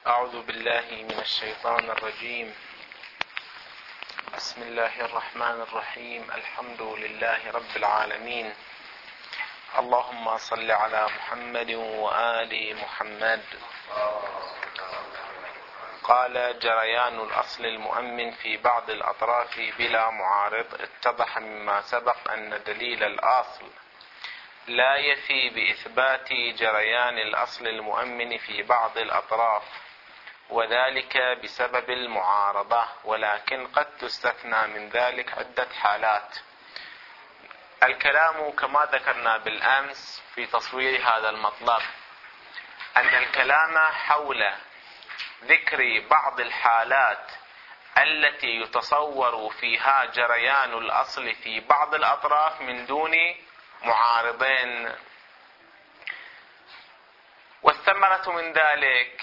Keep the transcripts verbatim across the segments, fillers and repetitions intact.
أعوذ بالله من الشيطان الرجيم. بسم الله الرحمن الرحيم. الحمد لله رب العالمين. اللهم صل على محمد وآل محمد. قال: جريان الأصل المؤمن في بعض الأطراف بلا معارض. اتضح مما سبق أن دليل الأصل لا يفي بإثبات جريان الأصل المؤمن في بعض الأطراف، وذلك بسبب المعارضة، ولكن قد تستثنى من ذلك عدة حالات. الكلام كما ذكرنا بالأمس في تصوير هذا المطلب أن الكلام حول ذكر بعض الحالات التي يتصور فيها جريان الأصل في بعض الأطراف من دون معارضين، والثمرة من ذلك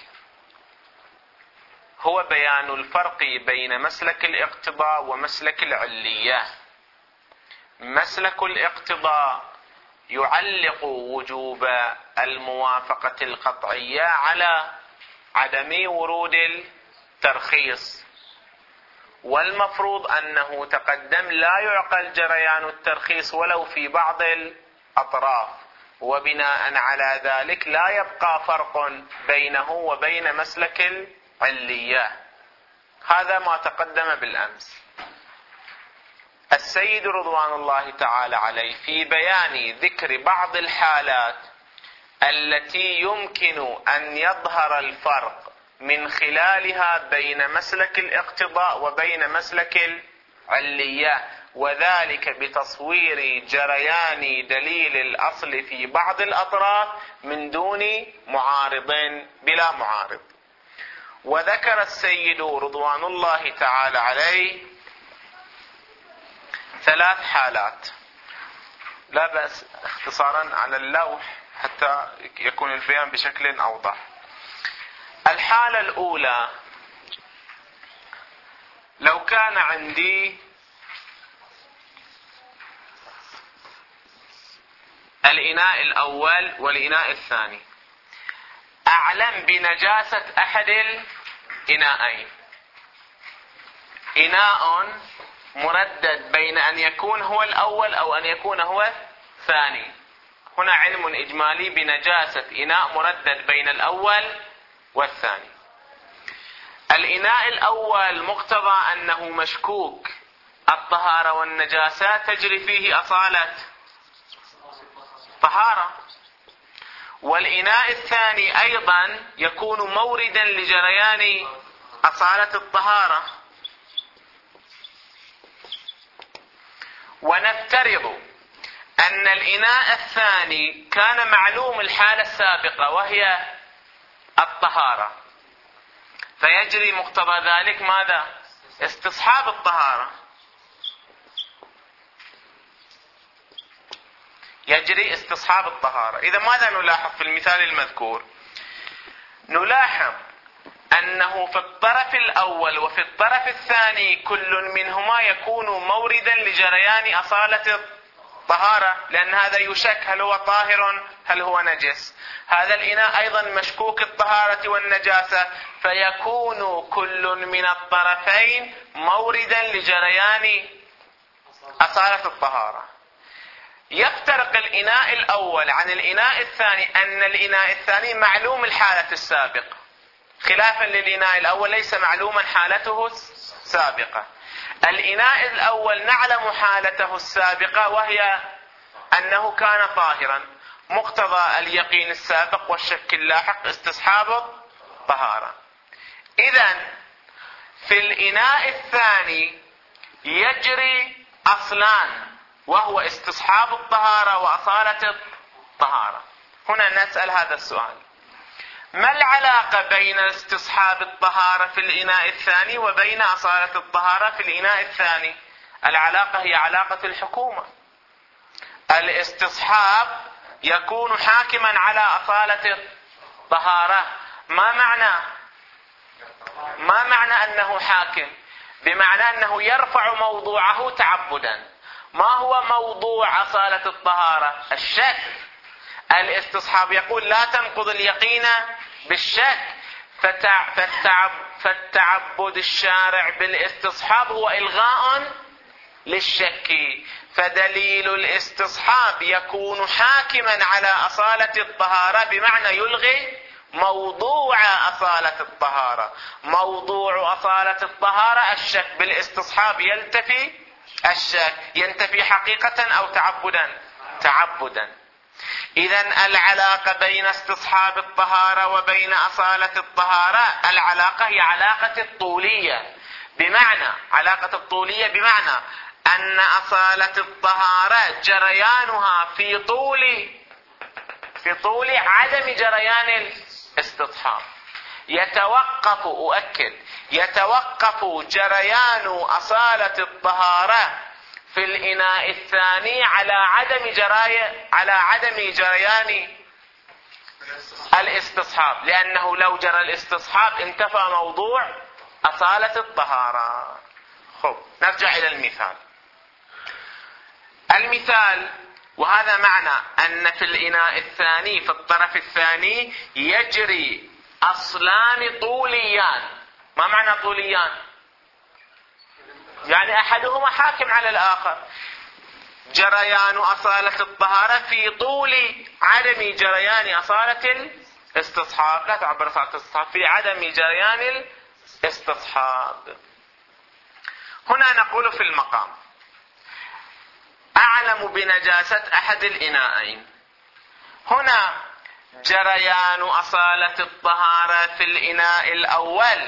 هو بيان الفرق بين مسلك الاقتضاء ومسلك العلية. مسلك الاقتضاء يعلق وجوب الموافقة القطعية على عدم ورود الترخيص، والمفروض أنه تقدم لا يعقل جريان الترخيص ولو في بعض الأطراف، وبناء على ذلك لا يبقى فرق بينه وبين مسلك العلية. هذا ما تقدم بالأمس. السيد رضوان الله تعالى عليه في بيان ذكر بعض الحالات التي يمكن أن يظهر الفرق من خلالها بين مسلك الاقتضاء وبين مسلك العلية، وذلك بتصوير جريان دليل الأصل في بعض الأطراف من دون معارض، بلا معارض. وذكر السيد رضوان الله تعالى عليه ثلاث حالات، لا بأس اختصارا على اللوح حتى يكون البيان بشكل أوضح. الحالة الأولى: لو كان عندي الإناء الأول والإناء الثاني، أعلم بنجاسة أحد الإناءين، إناء مردد بين أن يكون هو الأول أو أن يكون هو الثاني. هنا علم إجمالي بنجاسة إناء مردد بين الأول والثاني. الإناء الأول مقتضى أنه مشكوك الطهارة والنجاسة تجري فيه أصالة طهارة، والإناء الثاني أيضا يكون موردا لجريان أصالة الطهارة. ونفترض أن الإناء الثاني كان معلوم الحالة السابقة وهي الطهارة، فيجري مقتضى ذلك ماذا؟ استصحاب الطهارة. يجري استصحاب الطهارة. إذا ماذا نلاحظ في المثال المذكور؟ نلاحظ أنه في الطرف الأول وفي الطرف الثاني كل منهما يكون موردا لجريان أصالة الطهارة، لأن هذا يشك هل هو طاهر هل هو نجس. هذا الإناء أيضا مشكوك الطهارة والنجاسة، فيكون كل من الطرفين موردا لجريان أصالة الطهارة. يفترق الإناء الأول عن الإناء الثاني أن الإناء الثاني معلوم الحالة السابقة، خلافا للإناء الأول ليس معلوما حالته السابقة. الإناء الأول نعلم حالته السابقة وهي أنه كان طاهرا، مقتضى اليقين السابق والشك اللاحق استصحاب الطهارة. إذن في الإناء الثاني يجري أصلان، وهو استصحاب الطهارة وأصالة الطهارة. هنا نسأل هذا السؤال: ما العلاقة بين استصحاب الطهارة في الإناء الثاني وبين أصالة الطهارة في الإناء الثاني؟ العلاقة هي علاقة الحكومة. الاستصحاب يكون حاكما على أصالة الطهارة. ما معنى ما معنى أنه حاكم؟ بمعنى أنه يرفع موضوعه تعبدا. ما هو موضوع أصالة الطهارة؟ الشك. الاستصحاب يقول لا تنقض اليقين بالشك، فالتعب فالتعبد الشارع بالاستصحاب هو إلغاء للشك، فدليل الاستصحاب يكون حاكما على أصالة الطهارة بمعنى يلغي موضوع أصالة الطهارة. موضوع أصالة الطهارة الشك، بالاستصحاب يلتفي الشك، ينتفي حقيقة أو تعبدا؟ تعبدا. إذن العلاقة بين استصحاب الطهارة وبين أصالة الطهارة العلاقة هي علاقة الطولية، بمعنى علاقة الطولية بمعنى أن أصالة الطهارة جريانها في طول في طول عدم جريان الاستصحاب. يتوقف أؤكد يتوقف جريان أصالة الطهارة في الإناء الثاني على عدم جراي على عدم جريان الاستصحاب، لأنه لو جرى الاستصحاب انتفى موضوع أصالة الطهارة. خب نرجع إلى المثال. المثال وهذا معنى أن في الإناء الثاني في الطرف الثاني يجري أصلان طوليان. ما معنى طوليان؟ يعني أحدهما حاكم على الآخر. جريان أصالة الطهارة في طول عدم جريان أصالة الاستصحاب. لا تعبر أصالة الاستصحاب في عدم جريان الاستصحاب. هنا نقول في المقام: أعلم بنجاسة أحد الإناءين. هنا جريان أصالة الطهارة في الإناء الأول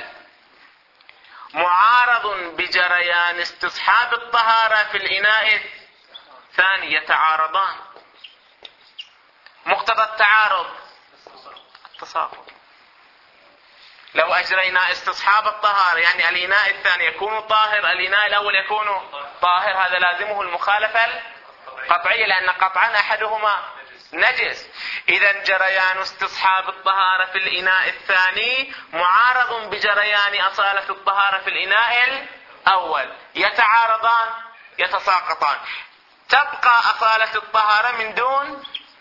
معارض بجريان استصحاب الطهارة في الإناء الثاني، يتعارضان. مقتضى التعارض التساقط. لو أجرينا استصحاب الطهارة يعني الإناء الثاني يكون طاهر، الإناء الأول يكون طاهر، هذا لازمه المخالفة القطعية، لأن قطعا أحدهما نجس. إذن جريان استصحاب الطهارة في الإناء الثاني معارض بجريان أصالة الطهارة في الإناء الأول، يتعارضان يتساقطان. تبقى أصالة الطهارة من دون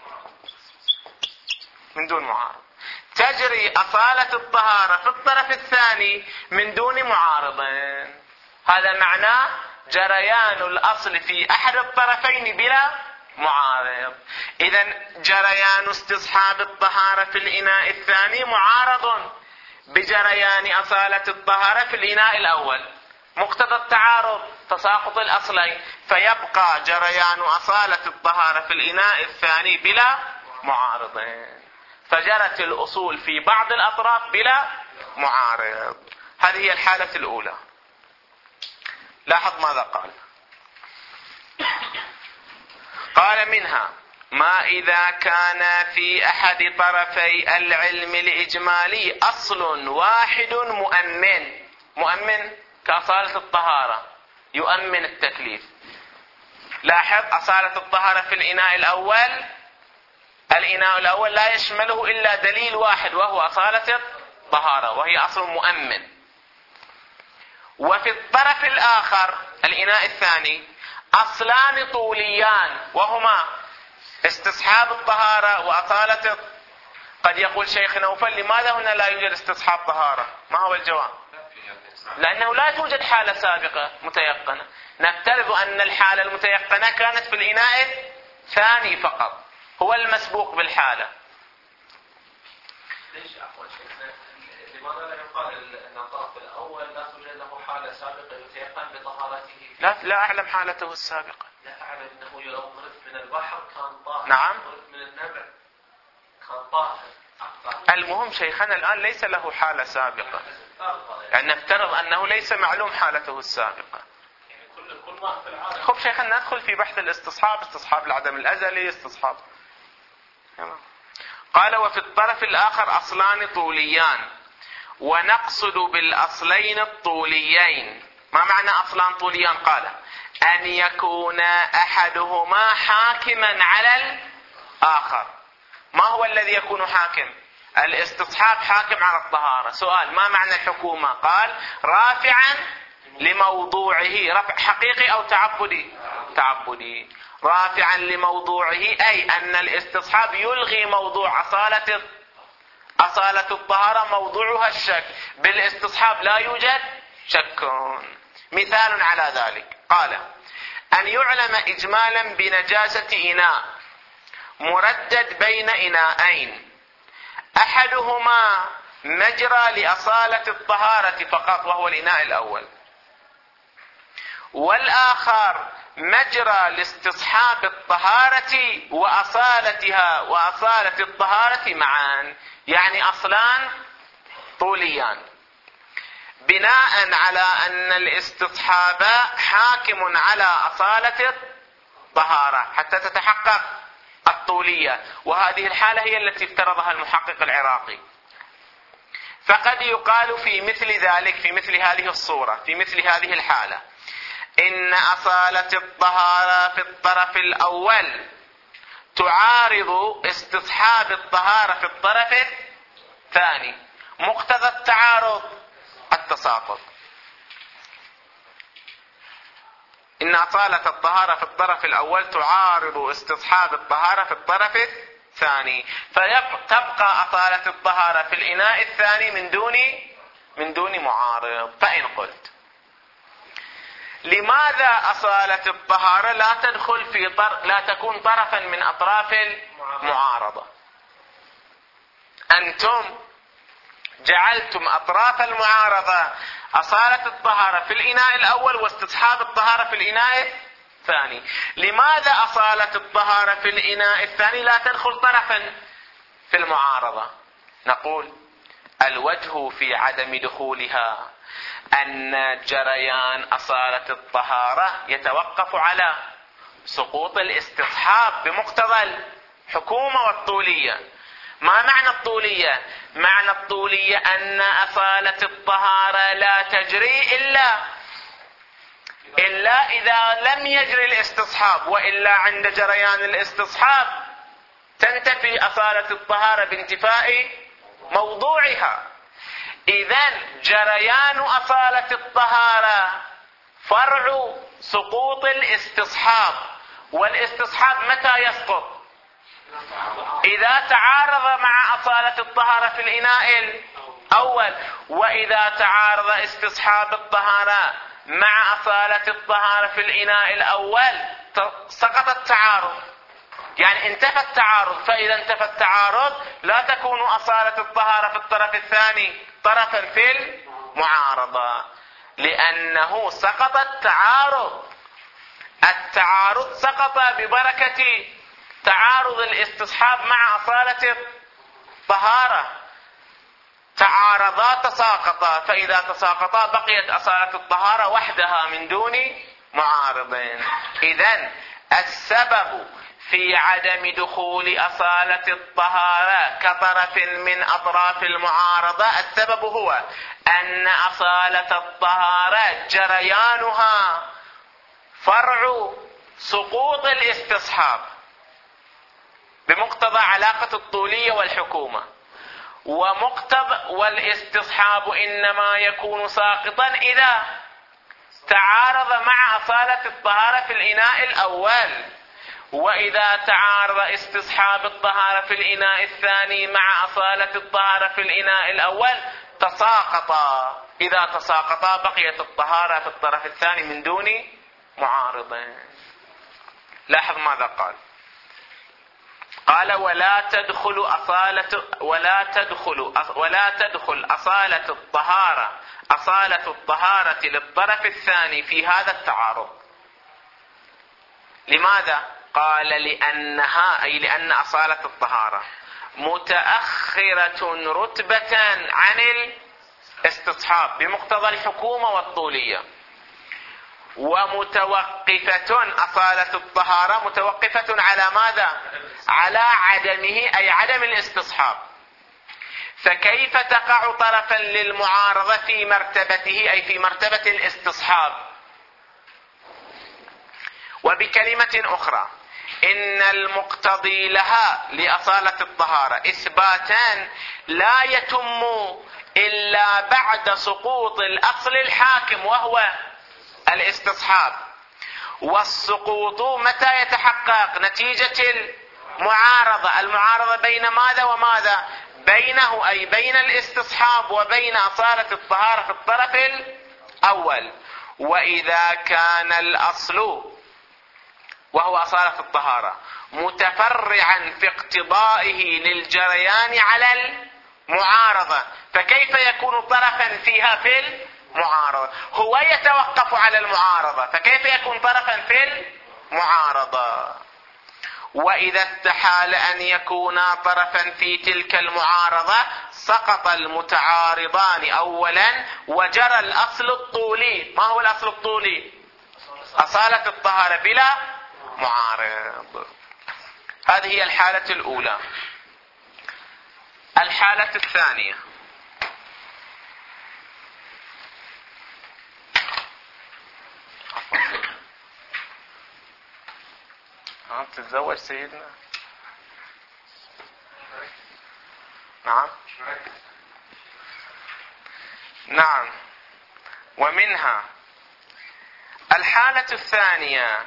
من دون معارض، تجري أصالة الطهارة في الطرف الثاني من دون معارضين. هذا معناه جريان الأصل في أحد الطرفين بلا معارض. إذن جريان استصحاب الطهارة في الإناء الثاني معارض بجريان أصالة الطهارة في الإناء الأول. مقتضى التعارض تساقط الأصلين، فيبقى جريان أصالة الطهارة في الإناء الثاني بلا معارضين، فجرت الأصول في بعض الأطراف بلا معارض. هذه هي الحالة الأولى. لاحظ ماذا قال. قال: منها ما إذا كان في أحد طرفي العلم الإجمالي أصل واحد مؤمن. مؤمن كأصالة الطهارة، يؤمن التكليف. لاحظ أصالة الطهارة في الإناء الأول، الإناء الأول لا يشمله إلا دليل واحد وهو أصالة الطهارة، وهي أصل مؤمن. وفي الطرف الآخر الإناء الثاني أصلان طوليان وهما استصحاب الطهارة وأصالة. قد يقول شيخ نوفل: لماذا هنا لا يوجد استصحاب طهارة؟ ما هو الجواب؟ لأنه لا توجد حالة سابقة متيقنة. نفترض أن الحالة المتيقنة كانت في الإناء الثاني فقط، هو المسبوق بالحالة. ليش أقول شيخنا لماذا لا يقال أن الطرف الأول لا توجد له حالة سابقة يتيقن بطهارته؟ لا لا أعلم حالته السابقة. لا أعلم أنه لو غرف من البحر كان طاهر. نعم. غرف من النبع كان طاهر. المهم شيخنا الآن ليس له حالة سابقة، يعني نفترض أنه ليس معلوم حالته السابقة. يعني كل كل ما في العالم. خب شيخنا ندخل في بحث الاستصحاب، استصحاب العدم الأزلي، استصحاب. قال: وفي الطرف الآخر أصلان طوليان، ونقصد بالأصلين الطوليين. ما معنى أصلان طوليان؟ قال: أن يكون أحدهما حاكما على الآخر. ما هو الذي يكون حاكم؟ الاستصحاب حاكم على الطهارة. سؤال: ما معنى الحكومة؟ قال: رافعا لموضوعه. رفع حقيقي أو تعبدي؟ تعبدي. رافعا لموضوعه، أي أن الاستصحاب يلغي موضوع أصالة أصالة الطهارة موضوعها الشك، بالاستصحاب لا يوجد شك. مثال على ذلك قال: أن يعلم إجمالا بنجاسة إناء مردد بين إناءين أحدهما مجرى لأصالة الطهارة فقط وهو الإناء الأول، والآخر مجرى لاستصحاب الطهارة وأصالتها وأصالة الطهارة معا، يعني أصلان طوليان، بناء على أن الاستصحاب حاكم على أصالة الطهارة حتى تتحقق الطولية، وهذه الحالة هي التي افترضها المحقق العراقي. فقد يقال في مثل ذلك، في مثل هذه الصورة، في مثل هذه الحالة، إن أصالة الطهارة في الطرف الأول تعارض استصحاب الطهارة في الطرف الثاني. مقتضى التعارض التساقط. إن أصالة الطهارة في الطرف الأول تعارض استصحاب الطهارة في الطرف الثاني، فتبقى أصالة الطهارة في الإناء الثاني من دون من دون معارض. فإن قلت لماذا أصالة الطهارة لا تدخل في طر... لا تكون طرفا من أطراف المعارضة؟ أنتم جعلتم أطراف المعارضة أصالة الطهارة في الإناء الأول واستصحاب الطهارة في الإناء الثاني. لماذا أصالة الطهارة في الإناء الثاني لا تدخل طرفا في المعارضة؟ نقول: الوجه في عدم دخولها أن جريان أصالة الطهارة يتوقف على سقوط الاستصحاب بمقتضى الحكومة والطولية. ما معنى الطولية؟ معنى الطولية أن أصالة الطهارة لا تجري إلا إلا إذا لم يجري الاستصحاب، وإلا عند جريان الاستصحاب تنتفي أصالة الطهارة بانتفاء موضوعها. إذن جريان أصالة الطهارة فرع سقوط الاستصحاب، والاستصحاب متى يسقط؟ إذا تعارض مع أصالة الطهارة في الإناء الأول، وإذا تعارض استصحاب الطهارة مع أصالة الطهارة في الإناء الأول سقط التعارض، يعني انتفى التعارض. فإذا انتفى التعارض لا تكون أصالة الطهارة في الطرف الثاني طرفا في المعارضة، لأنه سقط التعارض. التعارض سقط ببركة تعارض الاستصحاب مع أصالة الطهارة. تعارضا تساقطا، فإذا تساقطا بقيت أصالة الطهارة وحدها من دون معارض. إذن السبب في عدم دخول أصالة الطهارة كطرف من أطراف المعارضة، السبب هو أن أصالة الطهارة جريانها فرع سقوط الاستصحاب بمقتضى علاقة الطولية والحكومة، ومقتضى والاستصحاب إنما يكون ساقطا إذا تعارض مع أصالة الطهارة في الإناء الأول، وإذا تعارض استصحاب الطهارة في الإناء الثاني مع أصالة الطهارة في الإناء الأول تساقطا. إذا تساقطا بقيت الطهارة في الطرف الثاني من دون معارض. لاحظ ماذا قال. قال: ولا تدخل أصالة ولا تدخل ولا تدخل أصالة الطهارة أصالة الطهارة للطرف الثاني في هذا التعارض. لماذا؟ قال: لأنها أي لأن أصالة الطهارة متأخرة رتبة عن الاستصحاب بمقتضى الحكومة والطولية، ومتوقفة أصالة الطهارة متوقفة على ماذا؟ على عدمه أي عدم الاستصحاب. فكيف تقع طرفا للمعارضة في مرتبته أي في مرتبة الاستصحاب؟ وبكلمة أخرى، إن المقتضي لها لأصالة الطهارة إثباتان لا يتم إلا بعد سقوط الأصل الحاكم وهو الاستصحاب. والسقوط متى يتحقق؟ نتيجة المعارضة. المعارضة بين ماذا وماذا؟ بينه أي بين الاستصحاب وبين أصالة الطهارة في الطرف الأول. وإذا كان الأصل وهو أصالة الطهارة متفرعا في اقتضائه للجريان على المعارضة، فكيف يكون طرفا فيها في المعارضة؟ هو يتوقف على المعارضة، فكيف يكون طرفا في المعارضة؟ وإذا استحال أن يكونا طرفا في تلك المعارضة سقط المتعارضان أولا وجرى الأصل الطولي. ما هو الأصل الطولي؟ أصالة الطهارة بلا معارض. هذه هي الحالة الأولى. الحالة الثانية ها تتزوج سيدنا؟ نعم نعم. ومنها الحالة الثانية.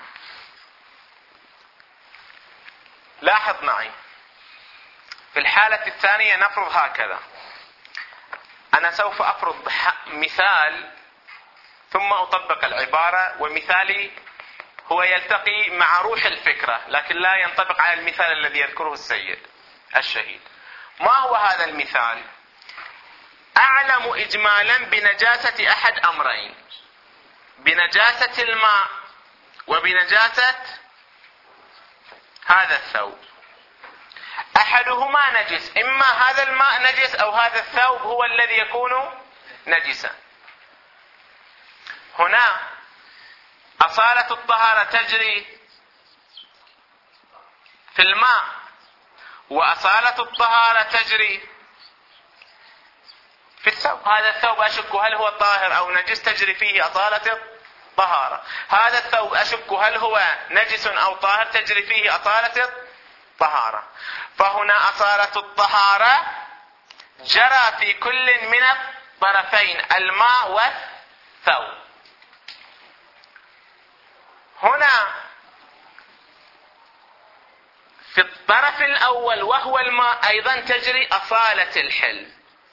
لاحظ معي، في الحالة الثانية نفرض هكذا. أنا سوف أفرض مثال ثم أطبق العبارة، ومثالي هو يلتقي مع روح الفكرة لكن لا ينطبق على المثال الذي يذكره السيد الشهيد. ما هو هذا المثال؟ أعلم إجمالا بنجاسة أحد أمرين، بنجاسة الماء وبنجاسة هذا الثوب. أحدهما نجس، إما هذا الماء نجس أو هذا الثوب هو الذي يكون نجسا. هنا أصالة الطهارة تجري في الماء وأصالة الطهارة تجري في الثوب. هذا الثوب أشك هل هو طاهر أو نجس، تجري فيه أصالة الطهارة. هذا الثوب أشك هل هو نجس أو طاهر، تجري فيه أصالة الطهارة. فهنا أصالة الطهارة جرى في كل من الطرفين الماء والثوب. هنا في الطرف الأول وهو الماء أيضا تجري أصالة الحل.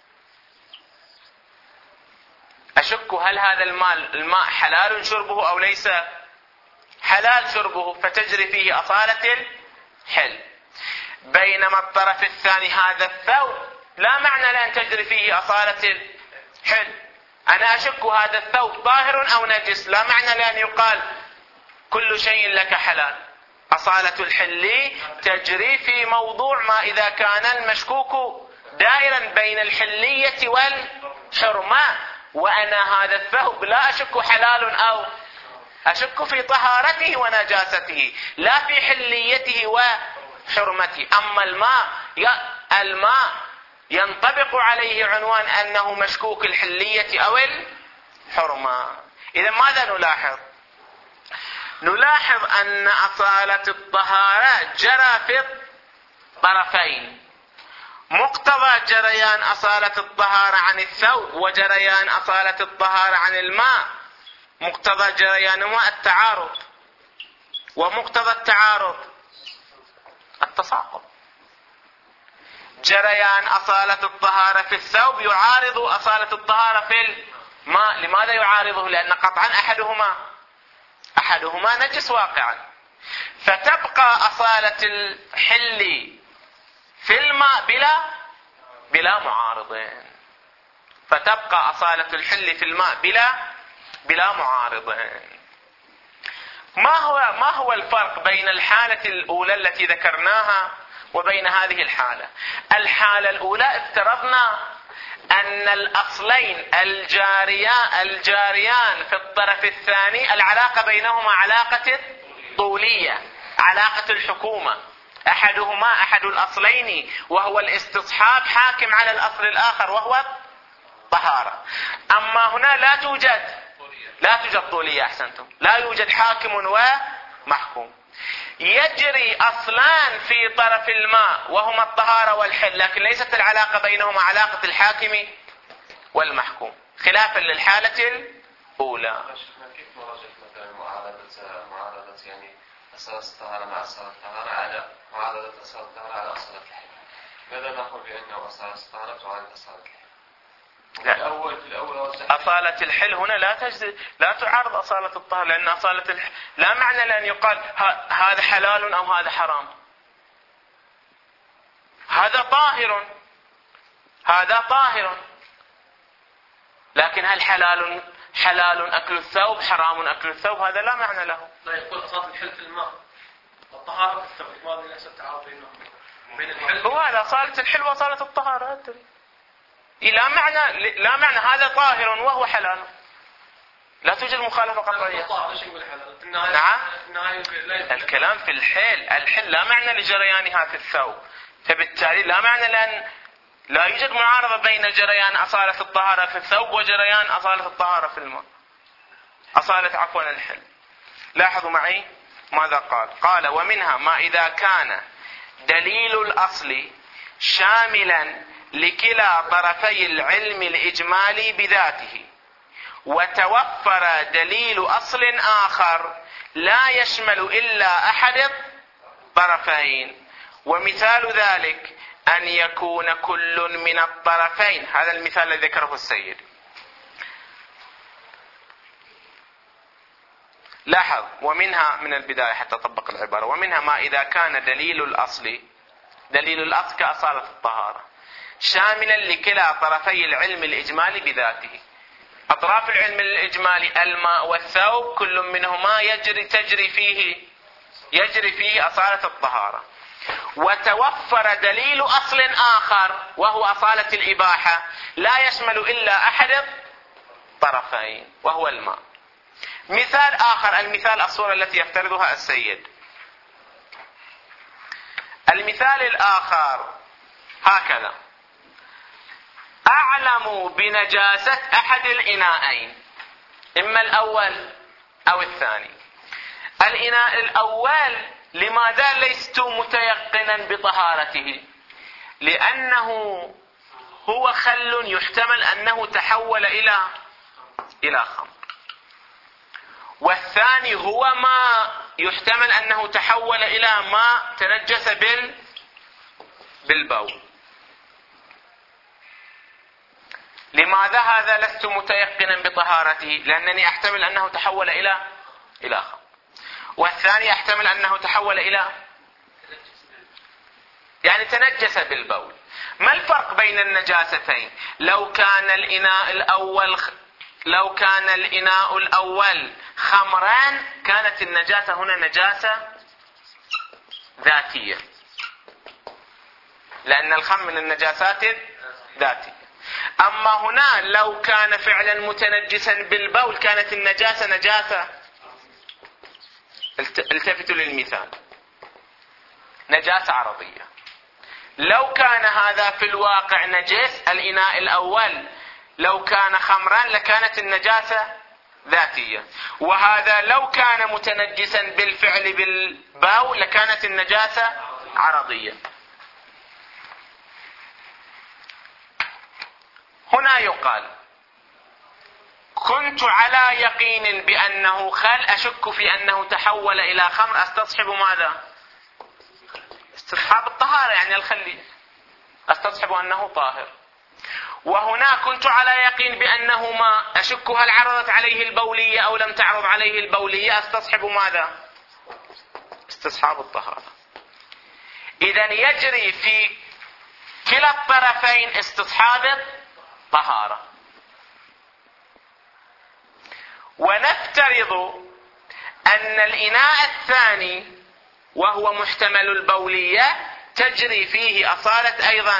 أشك هل هذا الماء الماء حلال شربه أو ليس حلال شربه، فتجري فيه أصالة الحل. بينما الطرف الثاني هذا الثوب لا معنى لأن تجري فيه أصالة الحل. أنا أشك هذا الثوب طاهر أو نجس، لا معنى لأن يقال كل شيء لك حلال. أصالة الحل تجري في موضوع ما إذا كان المشكوك دائرا بين الحلية والحرمة، وأنا هذا الثوب لا أشك حلال أو أشك في طهارته ونجاسته لا في حليته وحرمته. أما الماء الماء ينطبق عليه عنوان أنه مشكوك الحلية أو الحرمة. إذا ماذا نلاحظ؟ نلاحظ أن أصالة الطهارة جرى في الطرفين. مقتضى جريان أصالة الطهارة عن الثوب وجريان أصالة الطهارة عن الماء مقتضى جريانهما التعارض، ومقتضى التعارض التساقط. جريان أصالة الطهارة في الثوب يعارض أصالة الطهارة في الماء. لماذا يعارضه؟ لأن قطعا أحدهما أحدهما نجس واقعا، فتبقى أصالة الحل في الماء بلا بلا معارضين. فتبقى أصالة الحل في الماء بلا بلا معارضين. ما هو ما هو الفرق بين الحالة الأولى التي ذكرناها وبين هذه الحالة؟ الحالة الأولى افترضنا أن الأصلين الجاريان الجاريان في الطرف الثاني العلاقة بينهما علاقة طولية، علاقة الحكومة. أحدهما أحد الأصلين وهو الاستصحاب حاكم على الأصل الآخر وهو الطهارة. أما هنا لا توجد لا توجد طولية. أحسنتم، لا يوجد حاكم ومحكوم. يجري أصلان في طرف الماء وهما الطهارة والحل، لكن ليست العلاقة بينهما علاقة الحاكم والمحكوم، خلافا للحالة الأولى. كيف نرجح مثلا معارضة معارضة يعني أصالة الطهارة مع أصالة الطهارة على معارضة أصالة الطهارة على أصالة الحل؟ ماذا نقول بأنه أصالة الطهارة وعن أصالة الحل؟ لا. الأول في الأول أصالة الحل هنا لا تجد لا تعارض أصالة الطهارة، لأن أصالة الحل لا معنى لأن يقال هذا حلال أو هذا حرام. هذا طاهر هذا طاهر، لكن هل حلال حلال أكل الثوب حرام أكل الثوب؟ هذا لا معنى له. لا يقول أصالة الحل في الماء والطهارة في الثوب، لماذا ليس التعارض بينهم؟ بين الحل هو هذا أصالة الحل وأصالة الطهارة أدري. لا معنى لا معنى هذا طاهر وهو حلال، لا توجد مخالفة قطعية. نعم. الكلام في الحل، الحل لا معنى لجريانها في الثوب، فبالتالي لا معنى لأن لا يوجد معارضة بين جريان أصالة الطهارة في الثوب وجريان أصالة الطهارة في الماء. أصالة عفوا الحل. لاحظوا معي ماذا قال. قال ومنها ما إذا كان دليل الأصل شاملا لكلا طرفي العلم الإجمالي بذاته، وتوفر دليل أصل آخر لا يشمل إلا أحد الطرفين، ومثال ذلك أن يكون كل من الطرفين. هذا المثال الذي ذكره السيد. لاحظ ومنها من البداية حتى طبق العبارة. ومنها ما إذا كان دليل الأصل دليل الأصل كأصالة الطهارة شاملا لكلا طرفي العلم الإجمالي بذاته. أطراف العلم الإجمالي الماء والثوب كل منهما يجري تجري فيه يجري فيه أصالة الطهارة، وتوفر دليل أصل آخر وهو أصالة الإباحة لا يشمل إلا أحد الطرفين وهو الماء. مثال آخر، المثال الصورة التي يفترضها السيد. المثال الآخر هكذا: أعلم بنجاسة أحد الإناءين، إما الأول أو الثاني. الإناء الأول لماذا لست متيقنا بطهارته؟ لأنه هو خل يحتمل أنه تحول إلى إلى خمر، والثاني هو ماء يحتمل أنه تحول إلى ماء تنجس بال بالبول. لماذا هذا لست متيقنا بطهارته؟ لأنني أحتمل أنه تحول إلى إلى خمر، والثاني أحتمل أنه تحول إلى يعني تنجس بالبول. ما الفرق بين النجاستين؟ لو كان الإناء الأول لو كان الإناء الأول خمران كانت النجاسة هنا نجاسة ذاتية، لأن الخمر من النجاسات الذاتية. أما هنا لو كان فعلا متنجسا بالبول كانت النجاسة نجاسة، التفتوا للمثال، نجاسة عرضية. لو كان هذا في الواقع نجس الإناء الأول لو كان خمرا لكانت النجاسة ذاتية، وهذا لو كان متنجسا بالفعل بالبول لكانت النجاسة عرضية. هنا يقال كنت على يقين بأنه خل، أشك في أنه تحول إلى خمر، أستصحب ماذا؟ استصحاب الطهارة، يعني الخلي أستصحب أنه طاهر. وهنا كنت على يقين بأنه ماء، أشك هل عرضت عليه البولية أو لم تعرض عليه البولية، أستصحب ماذا؟ استصحاب الطهارة. إذن يجري في كلا الطرفين استصحاب الطهارة. ونفترض أن الإناء الثاني وهو محتمل البولية تجري فيه أصالة أيضا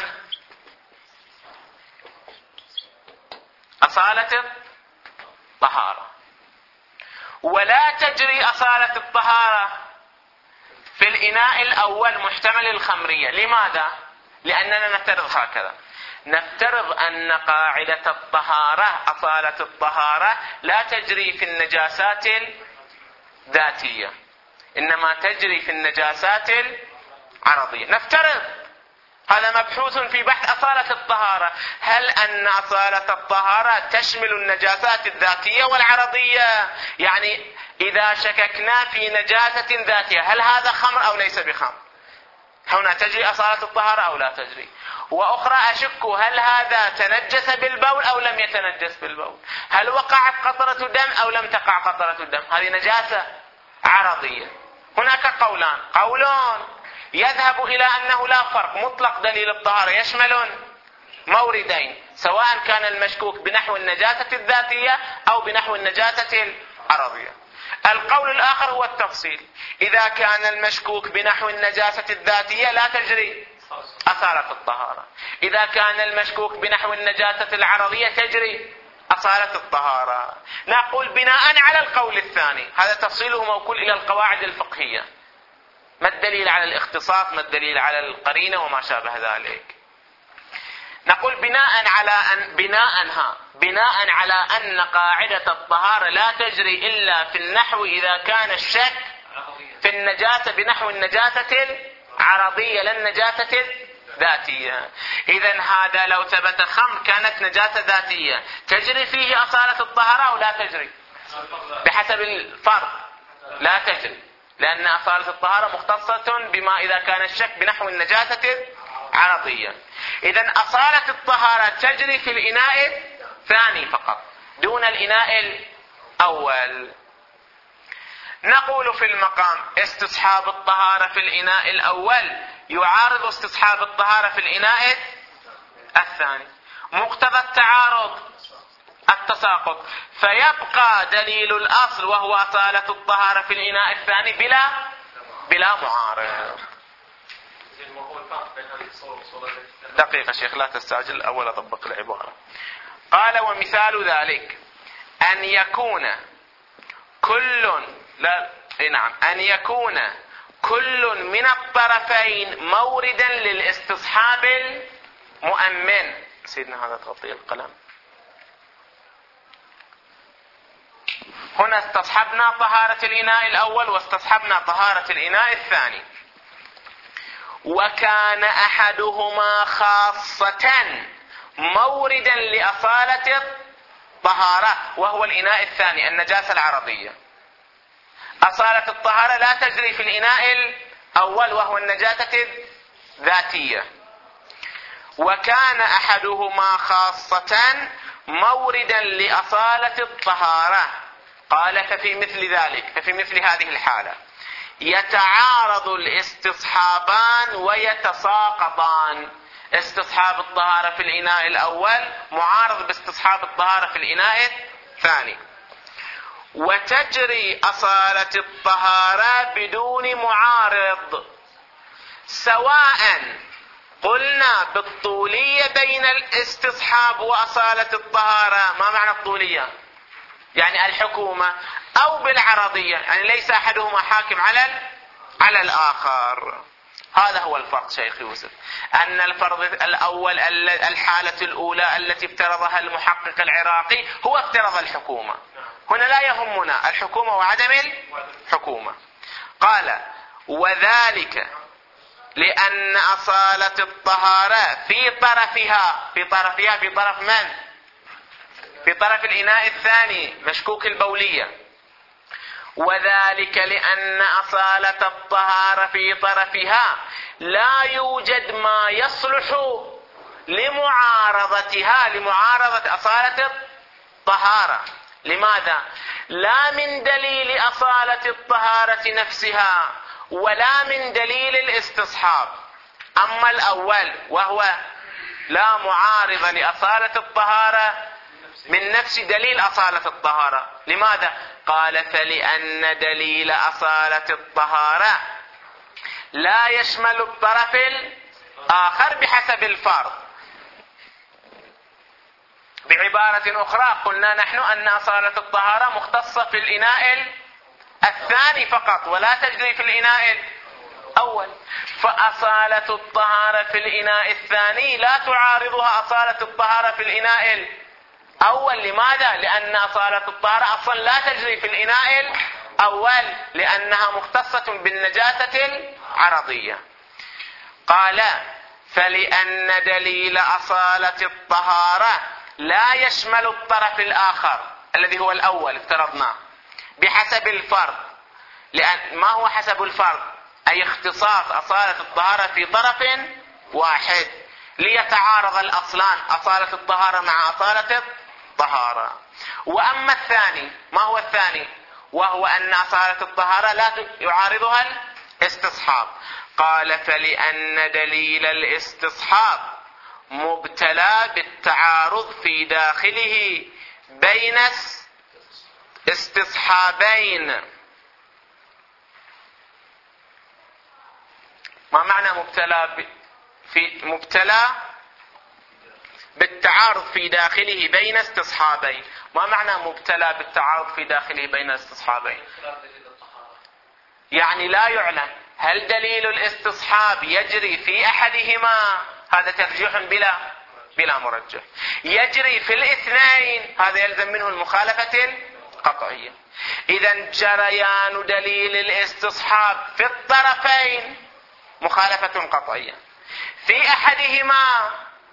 أصالة الطهارة، ولا تجري أصالة الطهارة في الإناء الأول محتمل الخمرية. لماذا؟ لأننا نفترض هكذا، نفترض أن قاعدة الطهارة أصالة الطهارة لا تجري في النجاسات الذاتية، إنما تجري في النجاسات العرضية. نفترض هذا مبحوث في بحث أصالة الطهارة، هل أن أصالة الطهارة تشمل النجاسات الذاتية والعرضية؟ يعني إذا شككنا في نجاسة ذاتية هل هذا خمر أو ليس بخمر؟ هنا تجري أصالة الطهارة أو لا تجري. وأخرى أشك هل هذا تنجس بالبول أو لم يتنجس بالبول، هل وقعت قطرة دم أو لم تقع قطرة دم، هذه نجاسة عرضية. هناك قولان، قولون يذهب إلى أنه لا فرق، مطلق دليل الطهارة يشمل موردين سواء كان المشكوك بنحو النجاسة الذاتية أو بنحو النجاسة العرضية. القول الآخر هو التفصيل، إذا كان المشكوك بنحو النجاسة الذاتية لا تجري أصالة الطهارة، إذا كان المشكوك بنحو النجاسة العرضية تجري أصالة الطهارة. نقول بناء على القول الثاني، هذا تفصيله موكول إلى القواعد الفقهية، ما الدليل على الاختصاص، ما الدليل على القرينة وما شابه ذلك. نقول بناء على أن بناء ها بناء على أن قاعدة الطهارة لا تجري إلا في النحو إذا كان الشك في النجاسة بنحو النجاسة العرضية لا النجاسة الذاتية. إذن هذا لو ثبت خمر كانت نجاسة ذاتية تجري فيه أصالة الطهارة أو لا تجري؟ بحسب الفرق لا تجري، لأن أصالة الطهارة مختصة بما إذا كان الشك بنحو النجاسة العرضية. إذن أصالة الطهارة تجري في الإناء الثاني فقط دون الإناء الأول. نقول في المقام استصحاب الطهارة في الإناء الأول يعارض استصحاب الطهارة في الإناء الثاني، مقتضى التعارض التساقط، فيبقى دليل الأصل وهو أصالة الطهارة في الإناء الثاني بلا بلا معارض. دقيقة شيخ لا تستعجل، أول أطبق العبارة. قال ومثال ذلك أن يكون كل لا نعم أن يكون كل من الطرفين موردا للاستصحاب المؤمن. سيدنا هذا تغطي القلم. هنا استصحبنا طهارة الإناء الأول واستصحبنا طهارة الإناء الثاني، وكان أحدهما خاصة موردا لأصالة الطهارة وهو الإناء الثاني النجاسة العرضية. أصالة الطهارة لا تجري في الإناء الأول وهو النجاسة الذاتية. وكان أحدهما خاصة موردا لأصالة الطهارة. قال ففي مثل ذلك ففي مثل هذه الحالة يتعارض الاستصحابان ويتساقطان. استصحاب الطهارة في الإناء الأول معارض باستصحاب الطهارة في الإناء الثاني، وتجري أصالة الطهارة بدون معارض، سواء قلنا بالطولية بين الاستصحاب وأصالة الطهارة. ما معنى الطولية؟ يعني الحكومة، أو بالعرضية يعني ليس أحدهما حاكم على على الآخر. هذا هو الفرق شيخ يوسف، أن الفرض الأول الحالة الأولى التي افترضها المحقق العراقي هو افترض الحكومة. هنا لا يهمنا الحكومة وعدم الحكومة. قال وذلك لأن أصالة الطهارة في طرفها في طرفها في طرف من؟ في طرف الإناء الثاني مشكوك البولية. وذلك لأن أصالة الطهارة في طرفها لا يوجد ما يصلح لمعارضتها لمعارضة أصالة الطهارة. لماذا؟ لا من دليل أصالة الطهارة نفسها ولا من دليل الاستصحاب. أما الأول وهو لا معارض لأصالة الطهارة من نفس دليل أصالة الطهارة. لماذا؟ قال فلأن دليل أصالة الطهارة لا يشمل الطرف الآخر بحسب الفرض. بعبارة أخرى قلنا نحن أن أصالة الطهارة مختصة في الإناء الثاني فقط ولا تجري في الإناء الأول، فأصالة الطهارة في الإناء الثاني لا تعارضها أصالة الطهارة في الإناء الأول. لماذا؟ لأن أصالة الطهارة أصلا لا تجري في الإناء الأول لأنها مختصة بالنجاسة العرضية. قال فلأن دليل أصالة الطهارة لا يشمل الطرف الآخر الذي هو الأول افترضناه بحسب الفرض. لأن ما هو حسب الفرض؟ أي اختصاص أصالة الطهارة في طرف واحد ليتعارض الأصلان، أصالة الطهارة مع أصالة الطهارة. وأما الثاني، ما هو الثاني؟ وهو أن أصالة الطهارة لا يعارضها الاستصحاب. قال: فلأن دليل الاستصحاب مبتلى بالتعارض في داخله بين استصحابين. ما معنى مبتلى في مبتلى بالتعارض في داخله بين استصحابين؟ ما معنى مبتلى بالتعارض في داخله بين استصحابين؟ يعني لا يعلم هل دليل الاستصحاب يجري في أحدهما، هذا ترجيح بلا بلا مرجح، يجري في الاثنين، هذا يلزم منه المخالفة القطعية. إذا جريان دليل الاستصحاب في الطرفين مخالفة قطعية، في أحدهما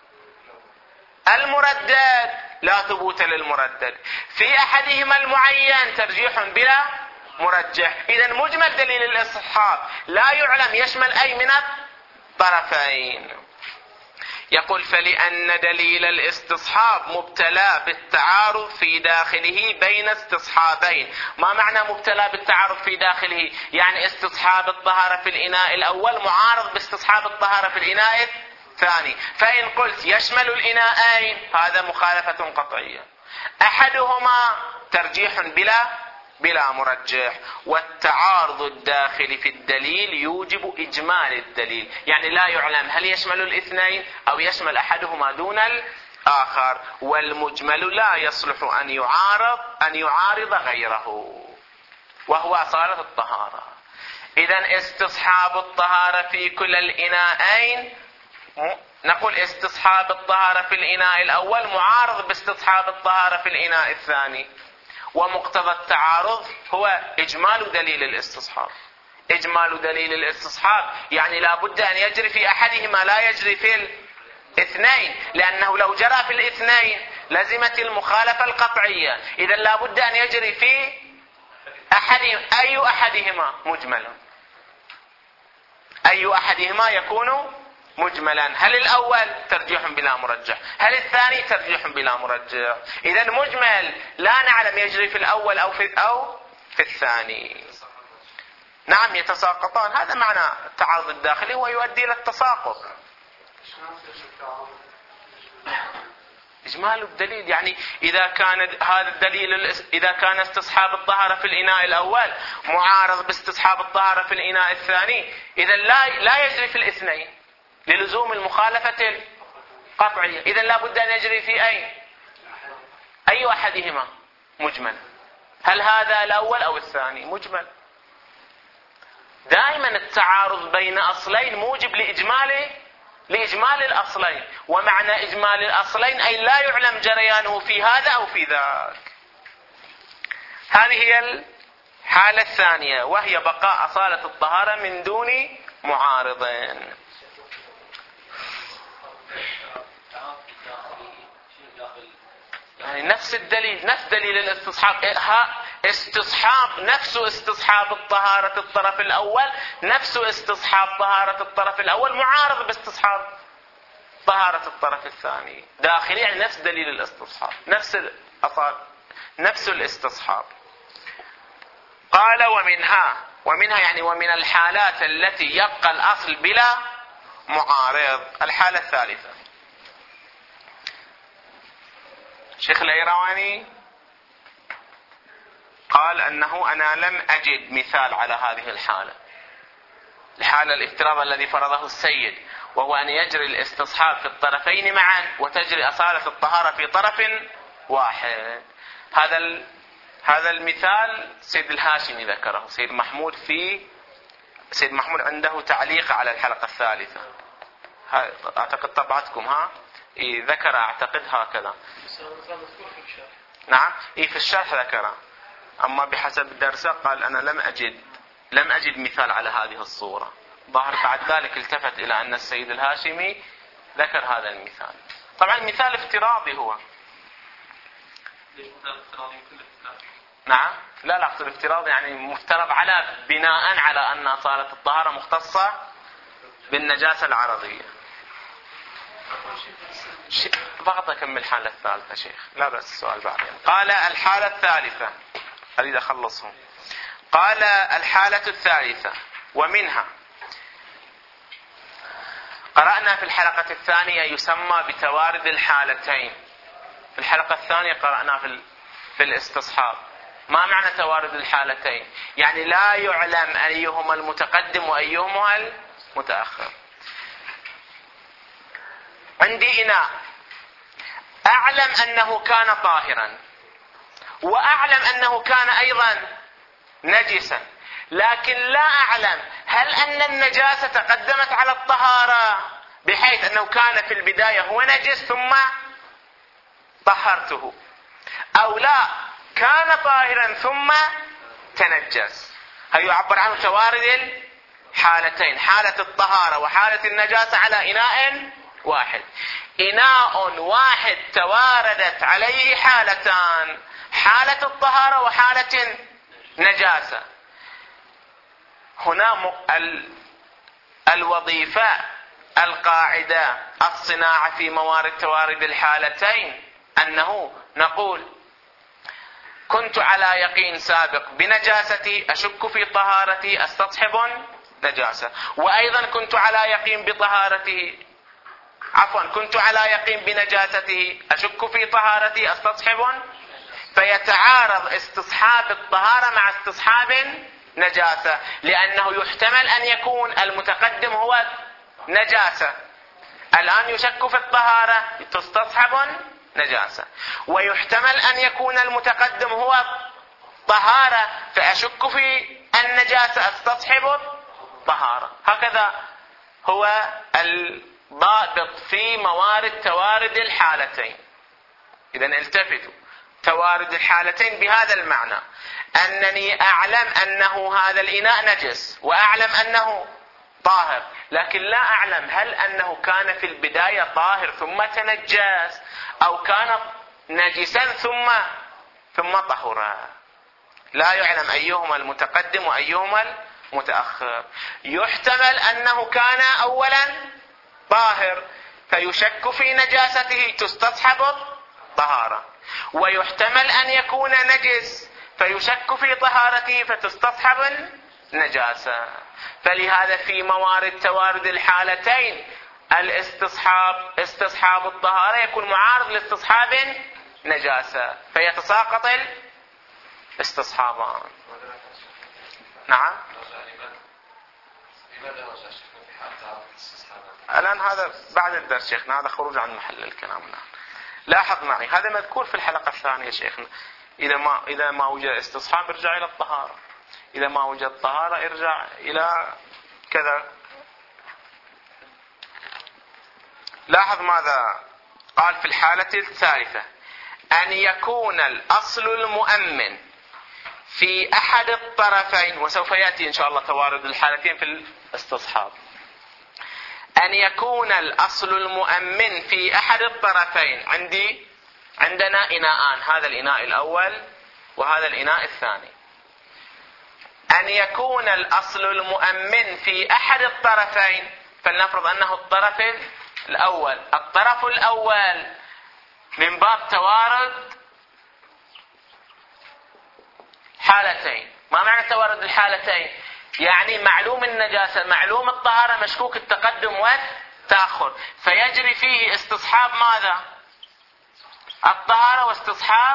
المردد لا ثبوت للمردد، في أحدهما المعين ترجيح بلا مرجح. إذا مجمل دليل الاستصحاب لا يعلم يشمل أي من الطرفين. يقول: فلأن دليل الاستصحاب مبتلى بالتعارض في داخله بين استصحابين. ما معنى مبتلى بالتعارض في داخله؟ يعني استصحاب الطهارة في الإناء الأول معارض باستصحاب الطهارة في الإناء الثاني. فإن قلت يشمل الإناءين هذا مخالفة قطعية. أحدهما ترجيح بلا بلا مرجح. والتعارض الداخلي في الدليل يوجب إجمال الدليل، يعني لا يعلم هل يشمل الاثنين أو يشمل أحدهما دون الآخر. والمجمل لا يصلح أن يعارض أن يعارض غيره، وهو أصالة الطهارة. إذن استصحاب الطهارة في كل الإناءين، نقول استصحاب الطهارة في الإناء الأول معارض باستصحاب الطهارة في الإناء الثاني. ومقتضى التعارض هو إجمال دليل الاستصحاب. إجمال دليل الاستصحاب يعني لا بد أن يجري في أحدهما لا يجري في الاثنين، لأنه لو جرى في الاثنين لزمت المخالفة القطعية. إذا لا بد أن يجري في أحدهما. أي أحدهما مجملا؟ أي أحدهما يكون مجملا؟ هل الأول ترجيح بلا مرجح، هل الثاني ترجيح بلا مرجح؟ إذا مجمل لا نعلم يجري في الأول أو في أو في الثاني. نعم يتساقطان، هذا معنى التعارض الداخلي ويؤدي إلى التساقط. إجمال الدليل يعني إذا كان هذا الدليل إذا كان استصحاب الطهارة في الإناء الأول معارض باستصحاب الطهارة في الإناء الثاني، إذا لا لا يجري في الاثنين للزوم المخالفة القطعية. إذا لا بد أن يجري في أي أي أحدهما مجمل. هل هذا الأول أو الثاني؟ مجمل. دائما التعارض بين أصلين موجب لإجمال لإجمال الأصلين، ومعنى إجمال الأصلين أي لا يعلم جريانه في هذا أو في ذاك. هذه هي الحالة الثانية، وهي بقاء أصالة الطهارة من دون معارضين. يعني نفس الدليل، نفس دليل الاستصحاب، استصحاب نفس استصحاب الطهارة الطرف الأول، نفس استصحاب طهارة الطرف الأول معارض باستصحاب طهارة الطرف الثاني داخلي، يعني نفس دليل الاستصحاب، نفس الأصال، نفس الاستصحاب. قال: ومنها ومنها يعني ومن الحالات التي يبقى الأصل بلا معارض. الحالة الثالثة، شيخ الإيرواني قال أنه أنا لم أجد مثال على هذه الحالة، الحالة الافتراض الذي فرضه السيد، وهو أن يجري الاستصحاب في الطرفين معا وتجري أصالة الطهارة في طرف واحد. هذا هذا المثال سيد الهاشمي ذكره، سيد محمود في سيد محمود عنده تعليق على الحلقة الثالثة، أعتقد طبعتكم ها إيه ذكر أعتقد هكذا. نعم إيه في الشرح ذكره، أما بحسب الدرسة قال أنا لم أجد لم أجد مثال على هذه الصورة. ظهر بعد ذلك التفت إلى أن السيد الهاشمي ذكر هذا المثال. طبعا المثال افتراضي هو نعم، لا لا أقصد افتراض يعني مفترض على بناء على أن أصالة الطهارة مختصة بالنجاسة العرضية. فقط أكمل الحالة الثالثة شيخ، لا بس السؤال بعدين. قال الحالة الثالثة، أريد أخلصهم. قال الحالة الثالثة ومنها قرأنا في الحلقة الثانية يسمى بتوارد الحالتين. في الحلقة الثانية قرأنا في في الاستصحاب. ما معنى توارد الحالتين؟ يعني لا يعلم أيهما المتقدم وأيهما المتأخر. عندي إناء أعلم أنه كان طاهرا وأعلم أنه كان أيضا نجسا، لكن لا أعلم هل أن النجاسة تقدمت على الطهارة بحيث أنه كان في البداية هو نجس ثم طهرته، أو لا كان طاهرا ثم تنجس. هي يعبر عنه توارد الحالتين، حالة الطهارة وحالة النجاسة على إناء واحد. إناء واحد تواردت عليه حالتان، حالة الطهارة وحالة النجاسة. هنا الوظيفة القاعدة الصناعة في موارد توارد الحالتين أنه نقول كنت على يقين سابق بنجاستي، أشك في طهارتي، استصحب نجاسة، وأيضا كنت على يقين بطهارته، عفوا كنت على يقين بنجاسته، أشك في طهارتي، استصحب، فيتعارض استصحاب الطهارة مع استصحاب نجاسة، لأنه يحتمل أن يكون المتقدم هو نجاسة، الآن يشك في الطهارة تستصحب نجاسة، ويحتمل أن يكون المتقدم هو طهارة فأشك في النجاسة استصحب طهارة. هكذا هو الضابط في موارد توارد الحالتين. إذا التفتوا، توارد الحالتين بهذا المعنى أنني أعلم أنه هذا الإناء نجس وأعلم أنه طاهر، لكن لا أعلم هل أنه كان في البداية طاهر ثم تنجس أو كان نجسا ثم ثم طهر. لا يعلم أيهما المتقدم وأيهما المتأخر. يحتمل أنه كان أولا طاهر فيشك في نجاسته تستصحب الطهارة، ويحتمل أن يكون نجس فيشك في طهارته فتستصحب النجاسة. فلهذا في موارد توارد الحالتين الاستصحاب استصحاب الطهارة يكون معارض لاستصحاب نجاسة فيتساقط الاستصحابان. نعم. الآن هذا بعد الدرس شيخنا، هذا خروج عن محل الكلام الآن. لاحظ معي هذا مذكور في الحلقة الثانية شيخنا. إذا ما إذا ما وجد استصحاب ارجع إلى الطهارة، إذا ما وجد طهارة ارجع إلى كذا. لاحظ ماذا قال في الحالة الثالثة: أن يكون الأصل المؤمن في أحد الطرفين، وسوف يأتي إن شاء الله توارد الحالتين في الاستصحاب. أن يكون الأصل المؤمن في أحد الطرفين. عندي عندنا إناءان، هذا الإناء الأول وهذا الإناء الثاني. أن يكون الأصل المؤمن في أحد الطرفين، فلنفرض أنه الطرف الأول. الطرف الأول من باب توارد حالتين. ما معنى توارد الحالتين؟ يعني معلوم النجاسة، معلوم الطهارة، مشكوك التقدم والتأخر، فيجري فيه استصحاب ماذا؟ الطهارة واستصحاب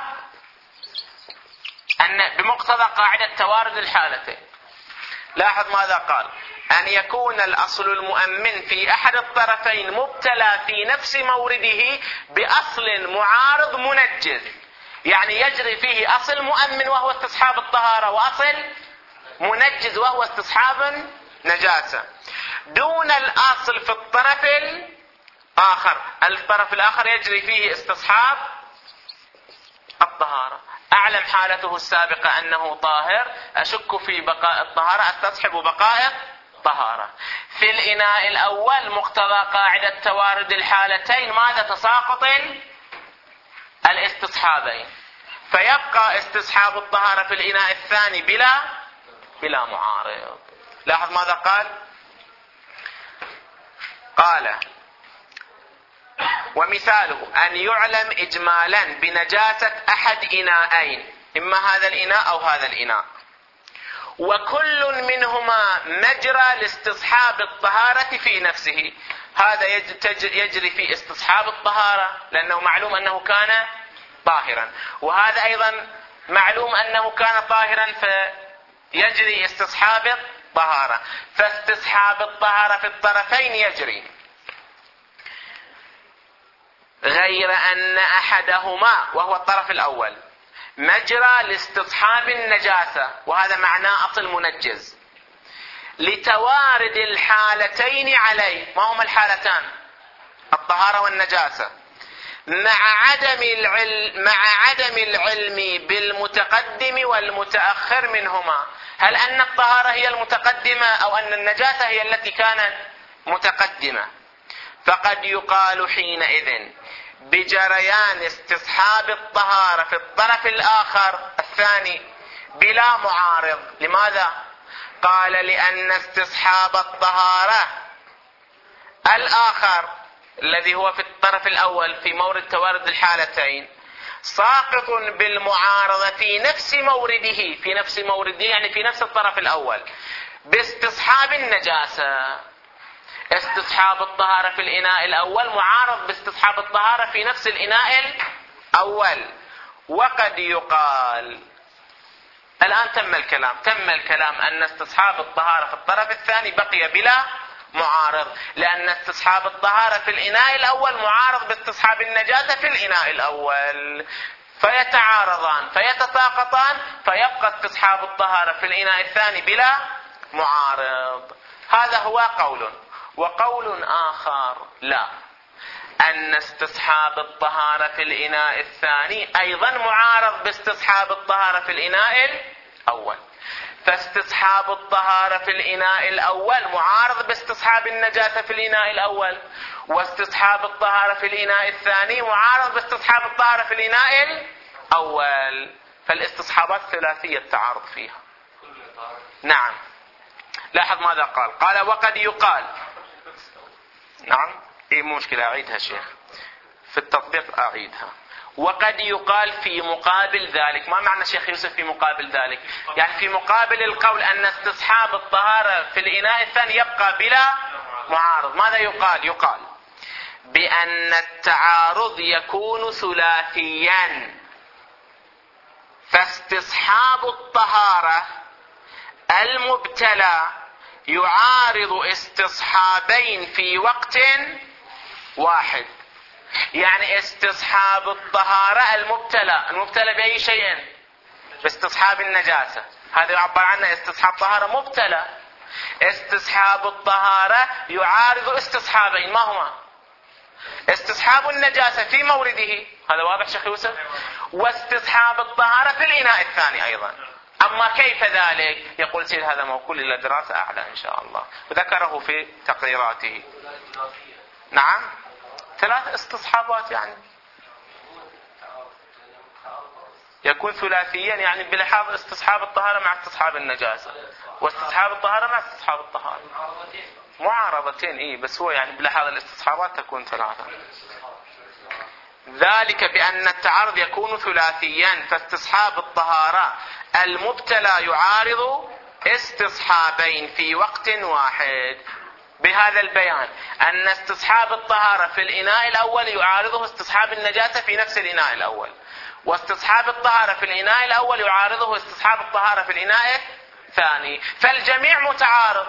أن بمقتضى قاعدة توارد الحالتين. لاحظ ماذا قال: أن يكون الأصل المؤمن في أحد الطرفين مبتلى في نفس مورده بأصل معارض منجز، يعني يجري فيه أصل مؤمن وهو استصحاب الطهارة وأصل منجز وهو استصحاب نجاسة، دون الأصل في الطرف الآخر. الطرف الآخر يجري فيه استصحاب الطهارة. أعلم حالته السابقة أنه طاهر، أشك في بقاء الطهارة، أستصحب بقاء الطهارة. في الإناء الأول مقتضى قاعدة توارد الحالتين ماذا؟ تساقط الاستصحابين. فيبقى استصحاب الطهارة في الإناء الثاني بلا بلا معارض. لاحظ ماذا قال؟ قال ومثاله أن يعلم إجمالا بنجاسة أحد إناءين، إما هذا الإناء أو هذا الإناء، وكل منهما مجرى لاستصحاب الطهارة في نفسه. هذا يجري في استصحاب الطهارة لأنه معلوم أنه كان طاهرا، وهذا أيضا معلوم أنه كان طاهرا فيجري استصحاب الطهارة، فاستصحاب الطهارة في الطرفين يجري، غير أن أحدهما وهو الطرف الأول مجرى لاستصحاب النجاسة، وهذا معناه أصل منجز، لتوارد الحالتين عليه. ما هما الحالتان؟ الطهارة والنجاسة، مع عدم العلم مع عدم العلم بالمتقدم والمتأخر منهما. هل أن الطهارة هي المتقدمة أو أن النجاسة هي التي كانت متقدمة؟ فقد يقال حينئذ بجريان استصحاب الطهارة في الطرف الآخر الثاني بلا معارض. لماذا؟ قال لأن استصحاب الطهارة الآخر الذي هو في الطرف الأول في مورد توارد الحالتين ساقط بالمعارضة في نفس مورده في نفس مورده يعني في نفس الطرف الأول باستصحاب النجاسة. استصحاب الطهارة في الإناء الأول معارض باستصحاب الطهارة في نفس الإناء الأول. وقد يقال، الآن تم الكلام تم الكلام أن استصحاب الطهارة في الطرف الثاني بقي بلا معارض، لأن استصحاب الطهارة في الإناء الأول معارض باستصحاب النجاسة في الإناء الأول، فيتعارضان فيتساقطان، فيبقى استصحاب الطهارة في الإناء الثاني بلا معارض. هذا هو قول. وقول آخر لا، أن استصحاب الطهارة في الإناء الثاني أيضا معارض باستصحاب الطهارة في الإناء الأول، فاستصحاب الطهارة في الإناء الأول معارض باستصحاب النجاسة في الإناء الأول، واستصحاب الطهارة في الإناء الثاني معارض باستصحاب الطهارة في الإناء الأول، فالاستصحابات ثلاثية التعارض فيها. نعم. لاحظ ماذا قال؟ قال وقد يقال. نعم، ايه مشكلة، أعيدها شيخ في التطبيق أعيدها. وقد يقال في مقابل ذلك. ما معنى شيخ يوسف في مقابل ذلك؟ يعني في مقابل القول أن استصحاب الطهارة في الإناء الثاني يبقى بلا معارض، ماذا يقال؟ يقال بأن التعارض يكون ثلاثيا، فاستصحاب الطهارة المبتلى يعارض استصحابين في وقت واحد. يعني استصحاب الطهارة المبتلى المبتلى بأي شيء؟ باستصحاب النجاسة، هذا يعبر عنه استصحاب طهارة مبتلى. استصحاب الطهارة يعارض استصحابين، ما هما؟ استصحاب النجاسة في مورده، هذا واضح شيخ يوسف، واستصحاب الطهارة في الإناء الثاني أيضا. أما كيف ذلك؟ يقول سيد هذا موكول إلى دراسة أعلى إن شاء الله، وذكره في تقريراته. نعم، ثلاث استصحابات يعني يكون ثلاثيا، يعني بلحاظ استصحاب الطهارة مع استصحاب النجاسة، واستصحاب الطهارة مع استصحاب الطهارة. معارضتين إيه، بس هو يعني بلحاظ الاستصحابات تكون ثلاثة. ذلك بأن التعارض يكون ثلاثيا، فاستصحاب الطهارة المبتلى يعارض استصحابين في وقت واحد. بهذا البيان أن استصحاب الطهارة في الإناء الأول يعارضه استصحاب النجاسة في نفس الإناء الأول، واستصحاب الطهارة في الإناء الأول يعارضه استصحاب الطهارة في الإناء الثاني، فالجميع متعارض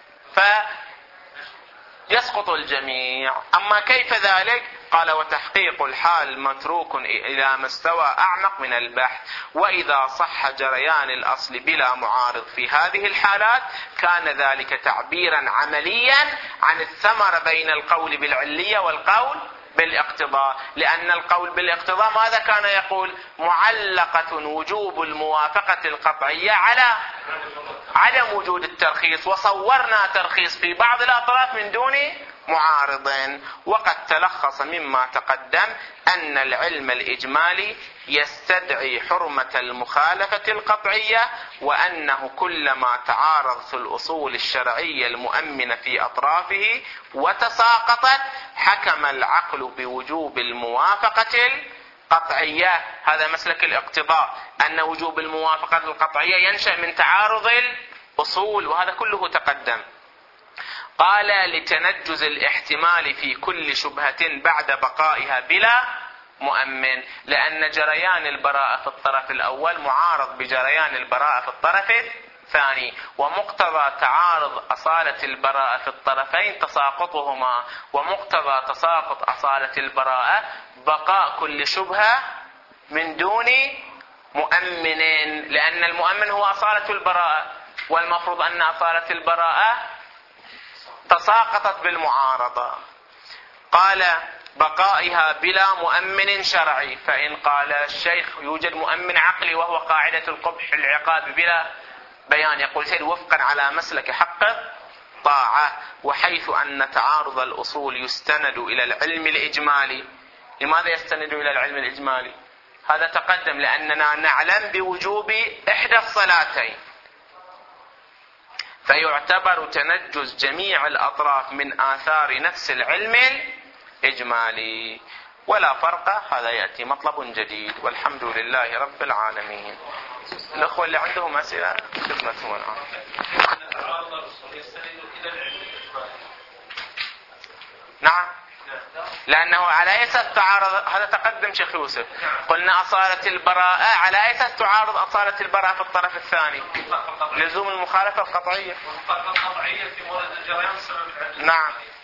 فيسقط الجميع. أما كيف ذلك؟ قال وتحقيق الحال متروك إلى مستوى أعمق من البحث، وإذا صح جريان الأصل بلا معارض في هذه الحالات كان ذلك تعبيرا عمليا عن الثمرة بين القول بالعلية والقول بالاقتضاء، لأن القول بالاقتضاء ماذا كان يقول؟ معلقة وجوب الموافقة القطعية على عدم وجود الترخيص، وصورنا ترخيص في بعض الأطراف من دون معارض. وقد تلخص مما تقدم أن العلم الإجمالي يستدعي حرمة المخالفة القطعية، وأنه كلما تعارضت الأصول الشرعية المؤمنة في أطرافه وتساقطت حكم العقل بوجوب الموافقة القطعية. هذا مسلك الاقتضاء، أن وجوب الموافقة القطعية ينشأ من تعارض الأصول، وهذا كله تقدم. قال لتنجز الاحتمال في كل شبهة بعد بقائها بلا مؤمن، لأن جريان البراءة في الطرف الأول معارض بجريان البراءة في الطرف الثاني، ومقتضى تعارض أصالة البراءة في الطرفين تساقطهما، ومقتضى تساقط أصالة البراءة بقاء كل شبهة من دون مؤمن، لأن المؤمن هو أصالة البراءة، والمفروض أن أصالة البراءة تساقطت بالمعارضة. قال بقائها بلا مؤمن شرعي، فإن قال الشيخ يوجد مؤمن عقلي وهو قاعدة القبح العقاب بلا بيان، يقول سيد وفقا على مسلك حق طاعة، وحيث أن تعارض الأصول يستند إلى العلم الإجمالي. لماذا يستند إلى العلم الإجمالي؟ هذا تقدم، لأننا نعلم بوجوب إحدى الصلاتين، فيعتبر تنجز جميع الأطراف من آثار نفس العلم الإجمالي، ولا فرق. هذا يأتي مطلب جديد، والحمد لله رب العالمين. الأخوة اللي عندهم أسئلة خدمتهم الآن. نعم، لأنه على أي أساس تعارض؟ هذا تقدم شيخ يوسف، قلنا أصالة البراءة على أي أساس تعارض أصالة البراءة في الطرف الثاني؟ لزوم المخالفة القطعية. والمخالفة القطعية في مورد الجريان سبب العلم. نعم.